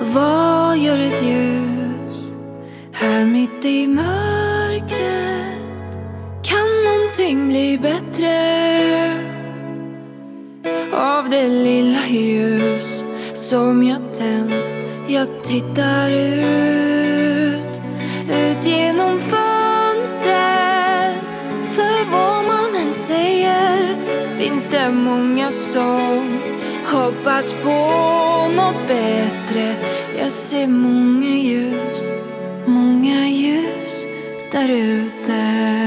vad gör ett ljus här mitt i mörkret? Kan någonting bli bättre av det lilla ljus som jag tänt? Jag tittar ut genom fönstret. För vad man än säger finns det många som hoppas på något bättre. Jag ser många ljus där ute.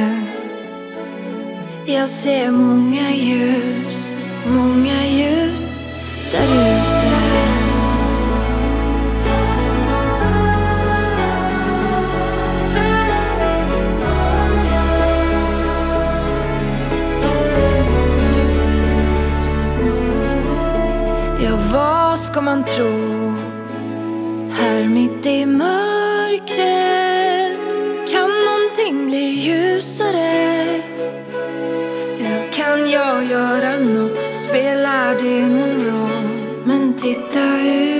Jag ser många ljus där ute. Ja, vad ska man tro här mitt i mörkret? Kan någonting bli ljusare? Ja, kan jag göra något? Spelar det någon roll? Men titta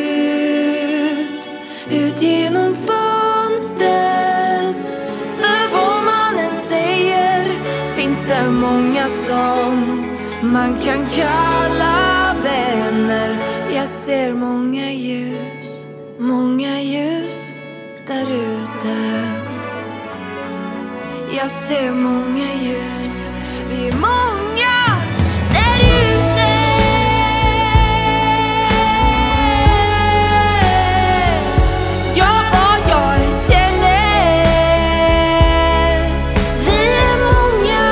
ut genom fönstret. För vad man än säger finns det många som man kan kalla vänner. Jag ser många ljus där ute. Jag ser många ljus, vi är många där ute. Ja, vad jag än känner, vi är många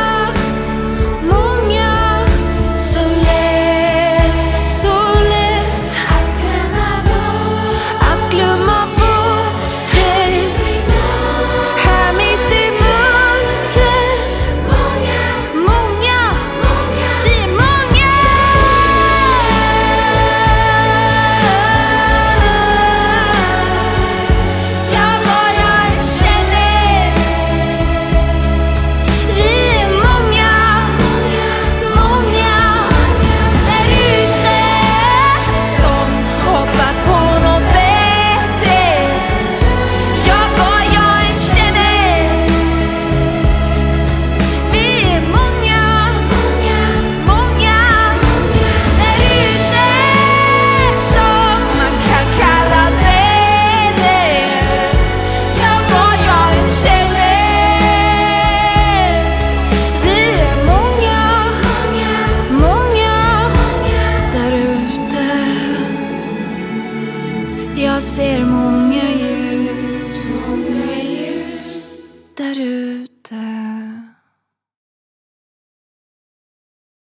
så lätt att glömma bort dig. Här mitt i mörkret, många, vi är många. Ja, vad jag än känner, vi är många där ute som hoppas på något bättre. Ja, vad jag än känner, vi är många där ute som man kan kalla vänner. Ja, vad jag än känner, vi är många där ute. Jag ser många ljus där ute.